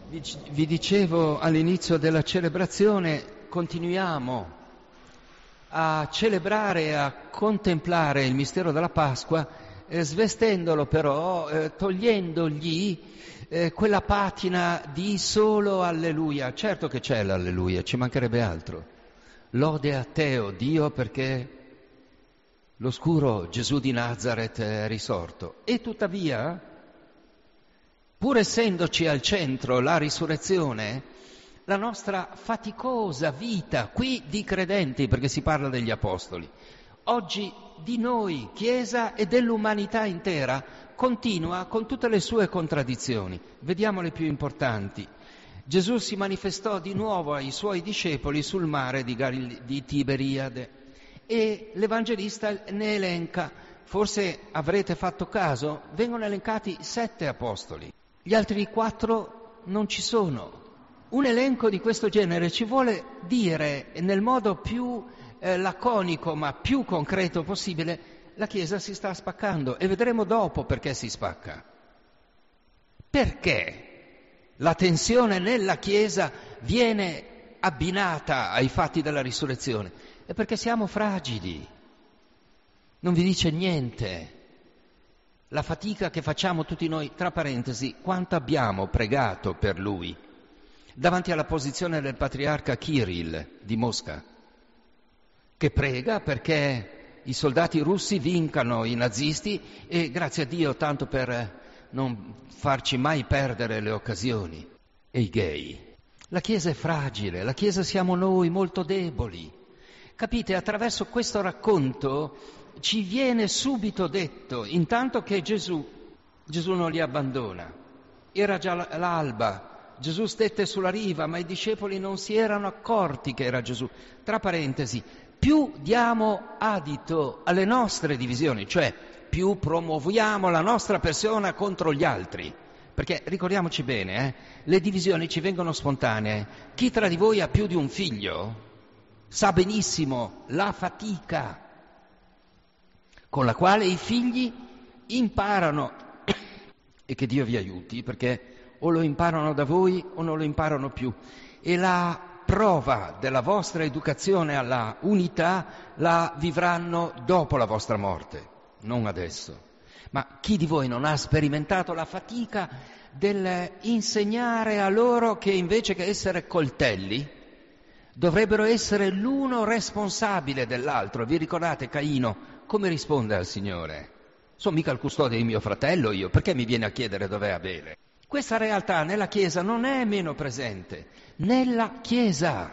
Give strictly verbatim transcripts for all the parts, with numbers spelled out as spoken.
Vi, vi dicevo all'inizio della celebrazione, continuiamo a celebrare e a contemplare il mistero della Pasqua, eh, svestendolo però, eh, togliendogli eh, quella patina di solo alleluia. Certo che c'è l'alleluia, ci mancherebbe altro. Lode a te, o Dio, perché l'oscuro Gesù di Nazaret è risorto. E tuttavia, pur essendoci al centro la risurrezione, la nostra faticosa vita qui di credenti, perché si parla degli apostoli, oggi di noi, Chiesa e dell'umanità intera, continua con tutte le sue contraddizioni. Vediamo le più importanti. Gesù si manifestò di nuovo ai suoi discepoli sul mare di, Galile- di Tiberiade e l'Evangelista ne elenca, forse avrete fatto caso, vengono elencati sette apostoli. Gli altri quattro non ci sono. Un elenco di questo genere ci vuole dire nel modo più eh, laconico ma più concreto possibile: la Chiesa si sta spaccando, e vedremo dopo perché si spacca. Perché la tensione nella Chiesa viene abbinata ai fatti della risurrezione? È perché siamo fragili. Non vi dice niente la fatica che facciamo tutti noi. Tra parentesi, quanto abbiamo pregato per lui davanti alla posizione del patriarca Kirill di Mosca, che prega perché i soldati russi vincano i nazisti, e grazie a Dio, tanto per non farci mai perdere le occasioni, e i gay. La Chiesa è fragile, la Chiesa siamo noi, molto deboli. Capite, attraverso questo racconto ci viene subito detto, intanto, che Gesù, Gesù non li abbandona. Era già l'alba, Gesù stette sulla riva, ma i discepoli non si erano accorti che era Gesù. Tra parentesi, più diamo adito alle nostre divisioni, cioè più promuoviamo la nostra persona contro gli altri, perché ricordiamoci bene, eh, le divisioni ci vengono spontanee. Chi tra di voi ha più di un figlio sa benissimo la fatica con la quale i figli imparano, e che Dio vi aiuti, perché o lo imparano da voi o non lo imparano più, e la prova della vostra educazione alla unità la vivranno dopo la vostra morte, non adesso. Ma chi di voi non ha sperimentato la fatica del insegnare a loro che invece che essere coltelli dovrebbero essere l'uno responsabile dell'altro? Vi ricordate Caino come risponde al Signore? Sono mica il custode di mio fratello io, perché mi viene a chiedere dov'è Abele? Questa realtà nella Chiesa non è meno presente. Nella Chiesa,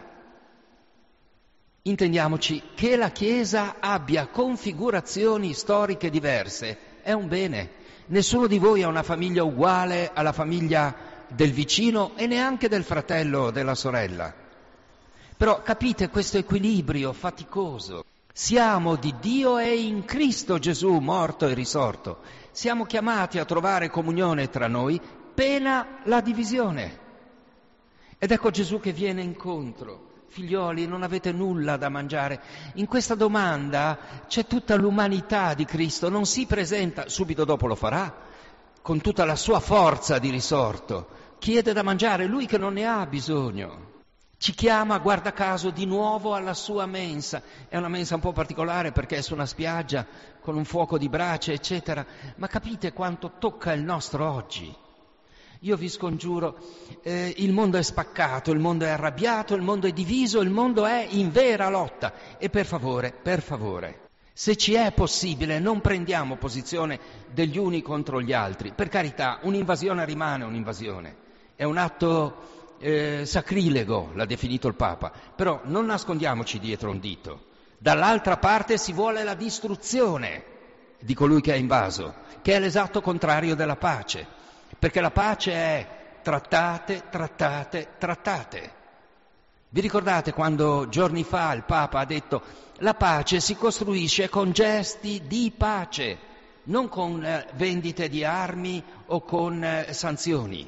intendiamoci, che la Chiesa abbia configurazioni storiche diverse è un bene. Nessuno di voi ha una famiglia uguale alla famiglia del vicino e neanche del fratello o della sorella. Però capite questo equilibrio faticoso. Siamo di Dio e in Cristo Gesù morto e risorto. Siamo chiamati a trovare comunione tra noi, pena la divisione. Ed ecco Gesù che viene incontro. Figlioli, non avete nulla da mangiare? In questa domanda c'è tutta l'umanità di Cristo. Non si presenta, subito dopo lo farà, con tutta la sua forza di risorto. Chiede da mangiare, lui che non ne ha bisogno. Ci chiama, guarda caso, di nuovo alla sua mensa. È una mensa un po' particolare perché è su una spiaggia con un fuoco di brace, eccetera. Ma capite quanto tocca il nostro oggi? Io vi scongiuro, eh, il mondo è spaccato, il mondo è arrabbiato, il mondo è diviso, il mondo è in vera lotta. E per favore, per favore, se ci è possibile, non prendiamo posizione degli uni contro gli altri. Per carità, un'invasione rimane un'invasione. È un atto eh, sacrilego, l'ha definito il Papa. Però non nascondiamoci dietro un dito. Dall'altra parte si vuole la distruzione di colui che ha invaso, che è l'esatto contrario della pace. Perché la pace è trattate, trattate, trattate. Vi ricordate quando giorni fa il Papa ha detto: la pace si costruisce con gesti di pace, non con eh, vendite di armi o con eh, sanzioni.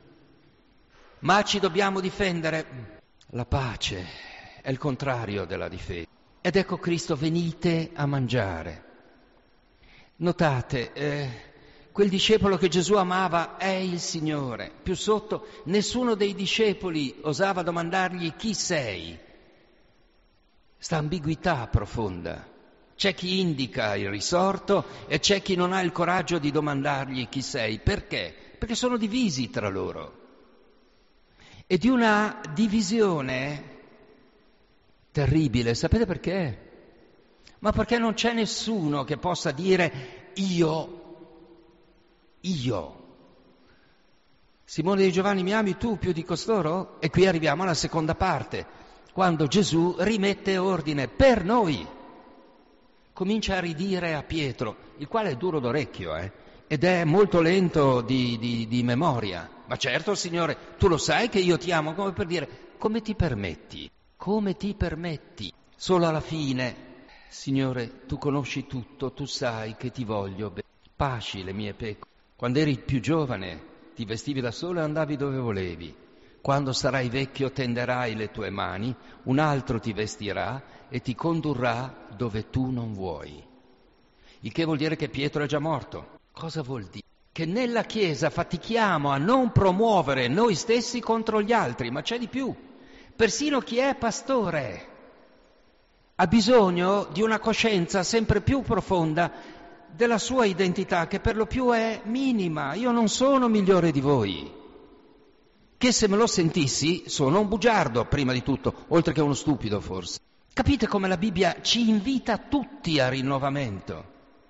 Ma ci dobbiamo difendere. La pace è il contrario della difesa. Ed ecco Cristo, venite a mangiare. Notate, eh, Quel discepolo che Gesù amava è il Signore. Più sotto, nessuno dei discepoli osava domandargli chi sei. Sta ambiguità profonda. C'è chi indica il risorto e c'è chi non ha il coraggio di domandargli chi sei. Perché? Perché sono divisi tra loro. E di una divisione terribile. Sapete perché? Ma perché non c'è nessuno che possa dire io, io. Simone di Giovanni, mi ami tu più di costoro? E qui arriviamo alla seconda parte, quando Gesù rimette ordine per noi. Comincia a ridire a Pietro, il quale è duro d'orecchio, eh? Ed è molto lento di, di, di memoria. Ma certo, Signore, tu lo sai che io ti amo, come per dire, come ti permetti? Come ti permetti? Solo alla fine, Signore, tu conosci tutto, tu sai che ti voglio bene. Pasci le mie pecore. Quando eri più giovane ti vestivi da solo e andavi dove volevi. Quando sarai vecchio tenderai le tue mani, un altro ti vestirà e ti condurrà dove tu non vuoi. Il che vuol dire che Pietro è già morto. Cosa vuol dire? Che nella Chiesa fatichiamo a non promuovere noi stessi contro gli altri, ma c'è di più. Persino chi è pastore ha bisogno di una coscienza sempre più profonda della sua identità, che per lo più è minima. Io non sono migliore di voi, che se me lo sentissi sono un bugiardo prima di tutto, oltre che uno stupido forse. Capite come la Bibbia ci invita tutti a rinnovamento?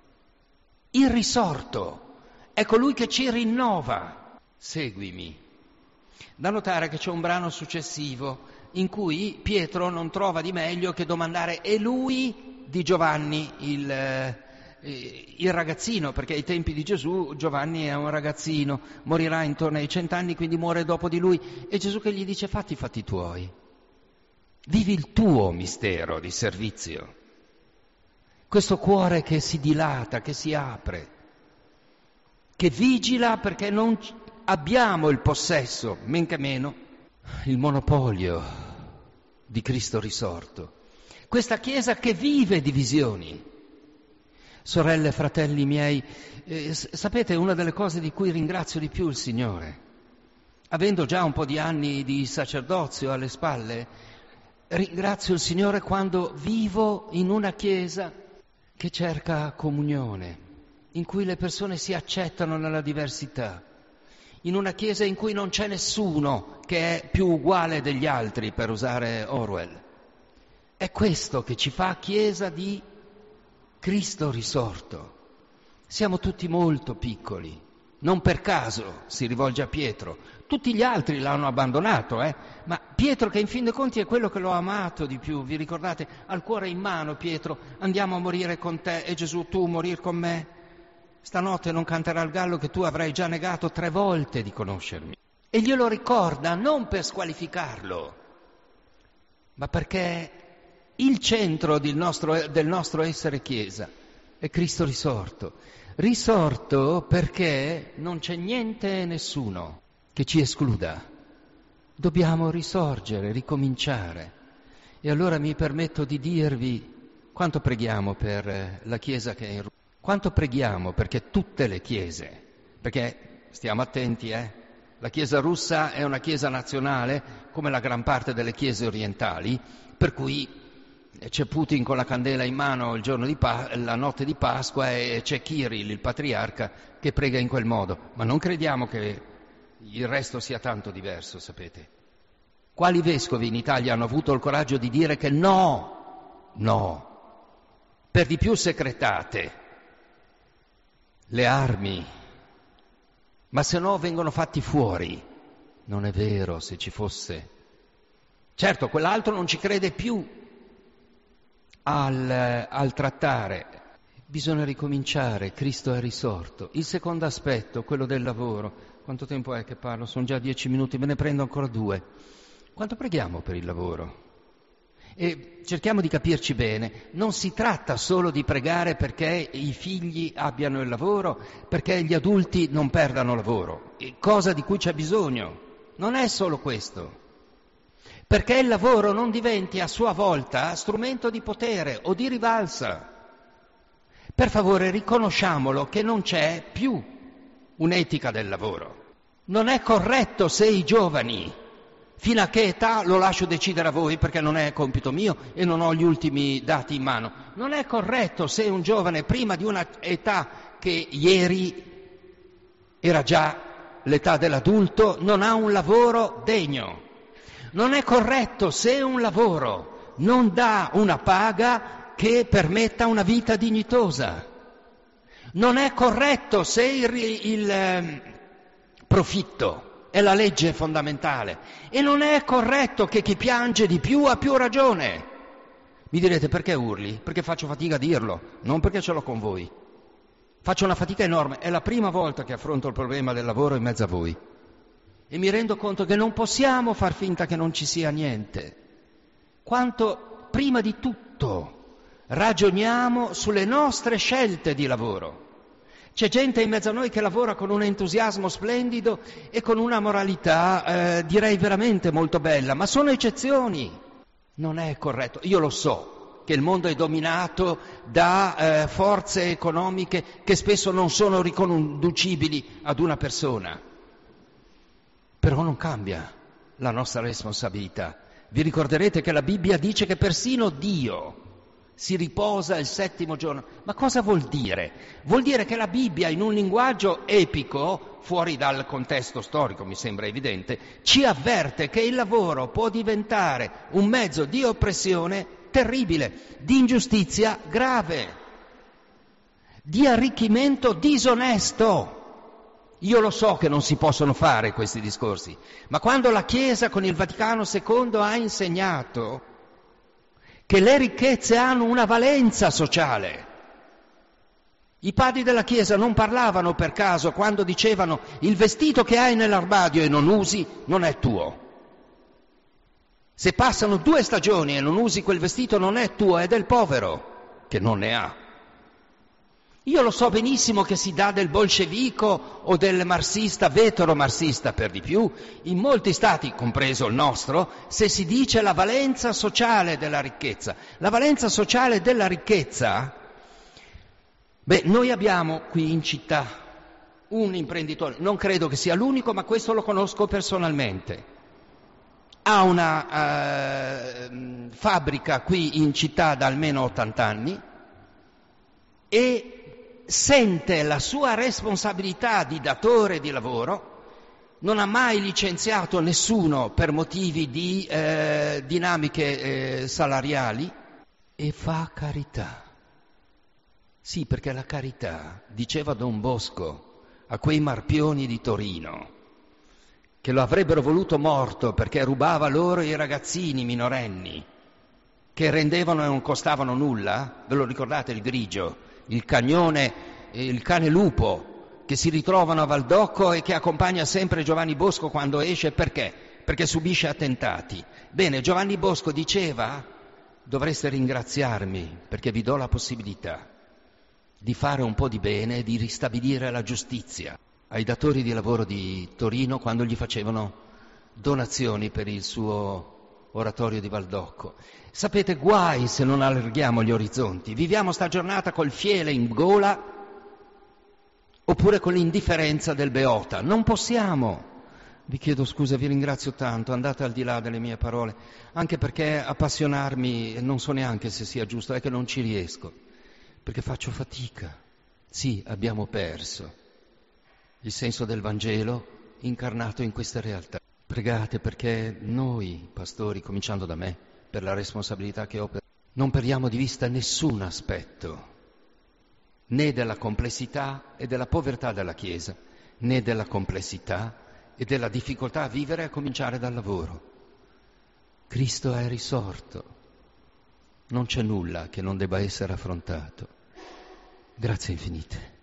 Il risorto è colui che ci rinnova. Seguimi. Da notare che c'è un brano successivo in cui Pietro non trova di meglio che domandare è lui di Giovanni il, eh, il ragazzino, perché ai tempi di Gesù Giovanni è un ragazzino, morirà intorno ai cent'anni, quindi muore dopo di lui, e Gesù che gli dice fatti i fatti tuoi, vivi il tuo mistero di servizio, questo cuore che si dilata, che si apre, che vigila perché non abbiamo il possesso, men che meno il monopolio di Cristo risorto. Questa Chiesa che vive divisioni. Sorelle e fratelli miei, eh, sapete, una delle cose di cui ringrazio di più il Signore, avendo già un po' di anni di sacerdozio alle spalle, ringrazio il Signore quando vivo in una Chiesa che cerca comunione, in cui le persone si accettano nella diversità, in una Chiesa in cui non c'è nessuno che è più uguale degli altri, per usare Orwell. È questo che ci fa Chiesa di Cristo risorto. Siamo tutti molto piccoli, non per caso si rivolge a Pietro. Tutti gli altri l'hanno abbandonato, eh? Ma Pietro, che in fin dei conti è quello che l'ho amato di più, vi ricordate? Al cuore in mano, Pietro, andiamo a morire con te, e Gesù, tu morir con me? Stanotte non canterà il gallo che tu avrai già negato tre volte di conoscermi. E glielo ricorda non per squalificarlo, ma perché il centro del nostro, del nostro essere Chiesa è Cristo risorto. Risorto perché non c'è niente e nessuno che ci escluda. Dobbiamo risorgere, ricominciare. E allora mi permetto di dirvi quanto preghiamo per la Chiesa che è in Russia. Quanto preghiamo perché tutte le chiese, perché stiamo attenti, eh? La Chiesa russa è una Chiesa nazionale, come la gran parte delle chiese orientali, per cui c'è Putin con la candela in mano il giorno di pa- la notte di Pasqua, e c'è Kirill, il patriarca, che prega in quel modo. Ma non crediamo che il resto sia tanto diverso, sapete. Quali vescovi in Italia hanno avuto il coraggio di dire che no, no, per di più secretate le armi, ma se no vengono fatti fuori? Non è vero, se ci fosse. Certo, quell'altro non ci crede più al, al trattare. Bisogna ricominciare, Cristo è risorto. Il secondo aspetto, quello del lavoro. Quanto tempo è che parlo? Sono già dieci minuti, me ne prendo ancora due. Quanto preghiamo per il lavoro? E cerchiamo di capirci bene, non si tratta solo di pregare perché i figli abbiano il lavoro, perché gli adulti non perdano lavoro, cosa di cui c'è bisogno. Non è solo questo. Perché il lavoro non diventi a sua volta strumento di potere o di rivalsa. Per favore, riconosciamolo che non c'è più un'etica del lavoro. Non è corretto se i giovani, fino a che età lo lascio decidere a voi perché non è compito mio e non ho gli ultimi dati in mano, non è corretto se un giovane prima di una età che ieri era già l'età dell'adulto non ha un lavoro degno. Non è corretto se un lavoro non dà una paga che permetta una vita dignitosa. Non è corretto se il, il eh, profitto è la legge fondamentale. E non è corretto che chi piange di più ha più ragione. Mi direte perché urli? Perché faccio fatica a dirlo, non perché ce l'ho con voi. Faccio una fatica enorme, è la prima volta che affronto il problema del lavoro in mezzo a voi. E mi rendo conto che non possiamo far finta che non ci sia niente. Quanto prima di tutto ragioniamo sulle nostre scelte di lavoro. C'è gente in mezzo a noi che lavora con un entusiasmo splendido e con una moralità, eh, direi veramente molto bella, ma sono eccezioni. Non è corretto. Io lo so che il mondo è dominato da eh, forze economiche che spesso non sono riconducibili ad una persona. Però non cambia la nostra responsabilità. Vi ricorderete che la Bibbia dice che persino Dio si riposa il settimo giorno. Ma cosa vuol dire? Vuol dire che la Bibbia, in un linguaggio epico, fuori dal contesto storico, mi sembra evidente, ci avverte che il lavoro può diventare un mezzo di oppressione terribile, di ingiustizia grave, di arricchimento disonesto. Io lo so che non si possono fare questi discorsi, ma quando la Chiesa con il Vaticano secondo ha insegnato che le ricchezze hanno una valenza sociale, i padri della Chiesa non parlavano per caso quando dicevano il vestito che hai nell'armadio e non usi non è tuo. Se passano due stagioni e non usi quel vestito non è tuo, è del povero che non ne ha. Io lo so benissimo che si dà del bolscevico o del marxista, vetero-marxista per di più, in molti stati, compreso il nostro, se si dice la valenza sociale della ricchezza. La valenza sociale della ricchezza, beh, noi abbiamo qui in città un imprenditore, non credo che sia l'unico, ma questo lo conosco personalmente. Ha una eh, fabbrica qui in città da almeno ottanta anni e sente la sua responsabilità di datore di lavoro, non ha mai licenziato nessuno per motivi di eh, dinamiche eh, salariali e fa carità. Sì, perché la carità, diceva Don Bosco a quei marpioni di Torino, che lo avrebbero voluto morto perché rubava loro i ragazzini minorenni, che rendevano e non costavano nulla, ve lo ricordate il grigio? Il cagnone, il cane lupo che si ritrovano a Valdocco e che accompagna sempre Giovanni Bosco quando esce, perché? Perché subisce attentati. Bene, Giovanni Bosco diceva: dovreste ringraziarmi perché vi do la possibilità di fare un po' di bene e di ristabilire la giustizia ai datori di lavoro di Torino quando gli facevano donazioni per il suo oratorio di Valdocco. Sapete, guai se non allarghiamo gli orizzonti. Viviamo sta giornata col fiele in gola oppure con l'indifferenza del Beota. Non possiamo. Vi chiedo scusa, vi ringrazio tanto, andate al di là delle mie parole, anche perché appassionarmi non so neanche se sia giusto, è che non ci riesco, perché faccio fatica. Sì, abbiamo perso il senso del Vangelo incarnato in queste realtà. Pregate perché noi, pastori, cominciando da me, per la responsabilità che ho, per... non perdiamo di vista nessun aspetto, né della complessità e della povertà della Chiesa, né della complessità e della difficoltà a vivere a cominciare dal lavoro. Cristo è risorto, non c'è nulla che non debba essere affrontato. Grazie infinite.